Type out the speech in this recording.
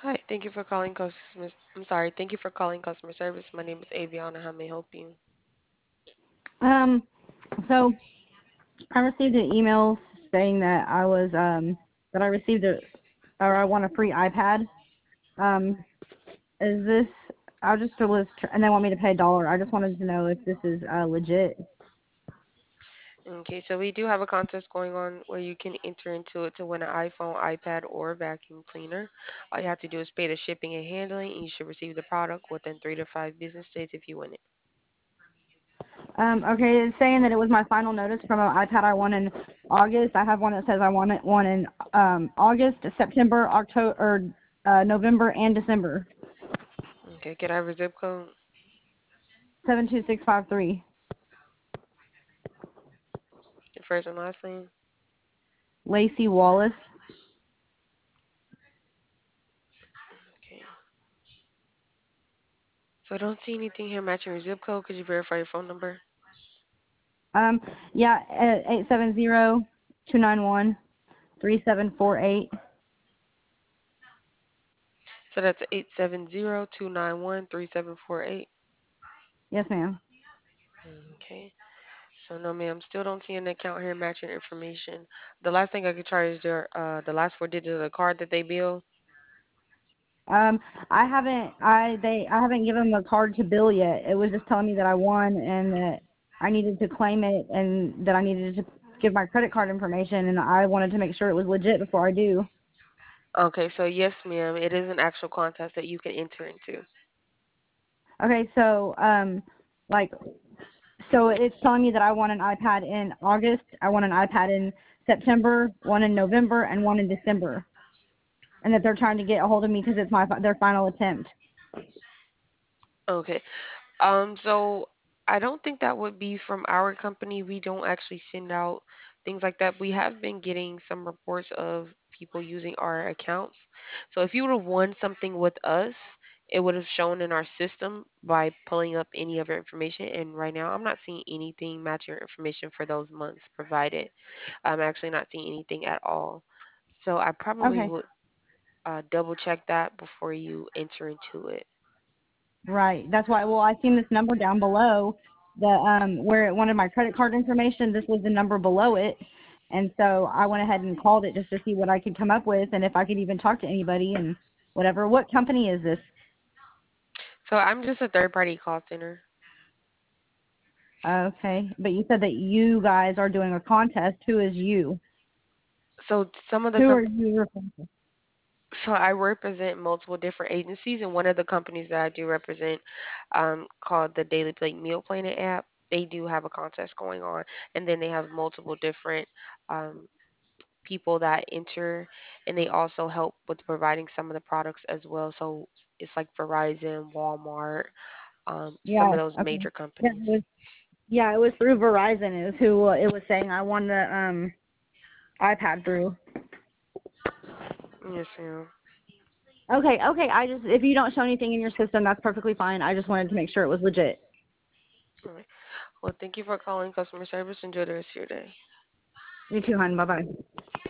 Hi, thank you for calling customer. I'm sorry, thank you for calling customer service. My name is Aviana. How may I help you? Um, so I received an email saying that that I received or I want a free iPad. Um, is this? I just was and they want me to pay $1. I just wanted to know if this is legit. Okay, so we do have a contest going on where you can enter into it to win an iPhone, iPad, or vacuum cleaner. All you have to do is pay the shipping and handling, and you should receive the product within 3 to 5 business days if you win it. Okay, it's saying that it was my final notice from an iPad I won in August. I have one that says I won it one in August, September, October, or November, and December. Okay, can I have your zip code? 72653. Your first and last name? Lacey Wallace. Okay. So I don't see anything here matching your zip code. Could you verify your phone number? Um, yeah, 870-291-3748. So that's 870-291-3748. Yes, ma'am. Okay. So no, ma'am. Still don't see an account here matching information. The last thing I could try is the last four digits of the card that they bill. Um, I haven't given them a card to bill yet. It was just telling me that I won and that I needed to claim it and that I needed to give my credit card information, and I wanted to make sure it was legit before I do. Okay, so yes, ma'am. It is an actual contest that you can enter into. Okay, so like so it's telling me that I won an iPad in August, I won an iPad in September, one in November, and one in December, and that they're trying to get a hold of me because it's their final attempt. Okay. So I don't think that would be from our company. We don't actually send out things like that. We have been getting some reports of people using our accounts. So if you would have won something with us, it would have shown in our system by pulling up any of your information. And right now, I'm not seeing anything match your information for those months provided. I'm actually not seeing anything at all. So I probably Okay. would double check that before you enter into it. Right. That's why. Well, I seen this number down below, the where it wanted my credit card information. This was the number below it, and so I went ahead and called it just to see what I could come up with and if I could even talk to anybody and whatever. What company is this? So I'm just a third party call center. Okay, but you said that you guys are doing a contest. Who is you? So some of the Who are you referring to? so I represent multiple different agencies, and one of the companies that I do represent, called the Daily Plate Meal Planning app. They do have a contest going on, and then they have multiple different um, people that enter, and they also help with providing some of the products as well. So it's like Verizon, Walmart, some of Yes. those Okay. major Yeah, companies. it was through Verizon. It was who it was saying I won the iPad through. Yes, ma'am. Okay, okay. I just if you don't show anything in your system, that's perfectly fine. I just wanted to make sure it was legit. All right. Well, thank you for calling customer service. Enjoy the rest of your day. You too, hon. Bye bye.